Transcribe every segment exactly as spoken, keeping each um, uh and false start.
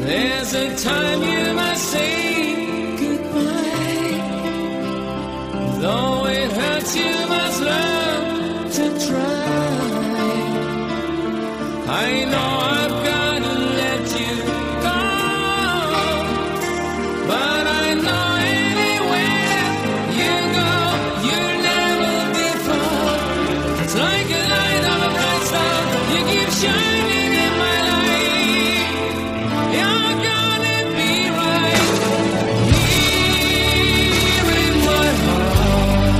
There's a time you must say goodbye. Though it hurts, you must learn to try. I know I've got to let you go, but I know anywhere you go, you'll never be far. It's like a light of a bright star, you keep shining in my life. You're gonna be right here in my heart.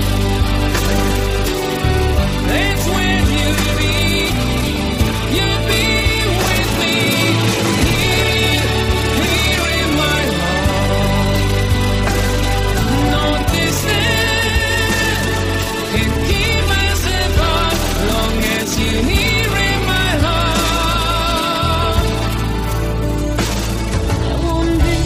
That's where you'll be. You'll be with me here, here in my heart. No distance can keep us apart, long as you're here in my heart. There won't be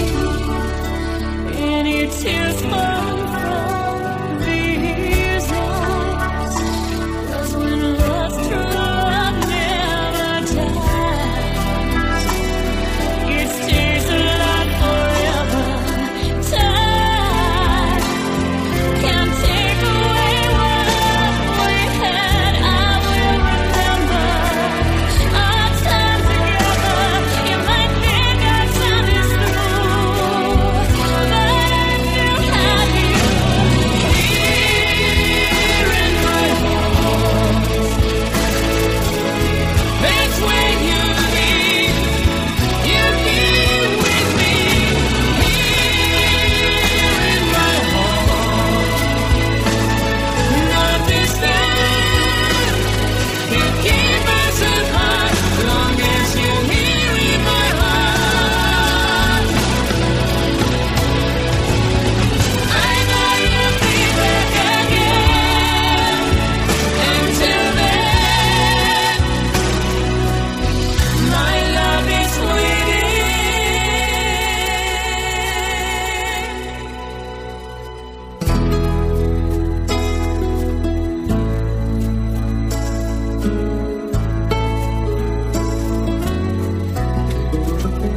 any tears falling from these eyes, 'cause when love's true, love never dies. It stays alive forever. Time can't take away what we had. I will remember our time together. You might think our time is through, but I still have you here in my heart. That's where you'll be. You'll be with me here in my heart. No distance can keep us apart, long as you're here in my heart. I know you'll be back again. Until then, my love is waiting.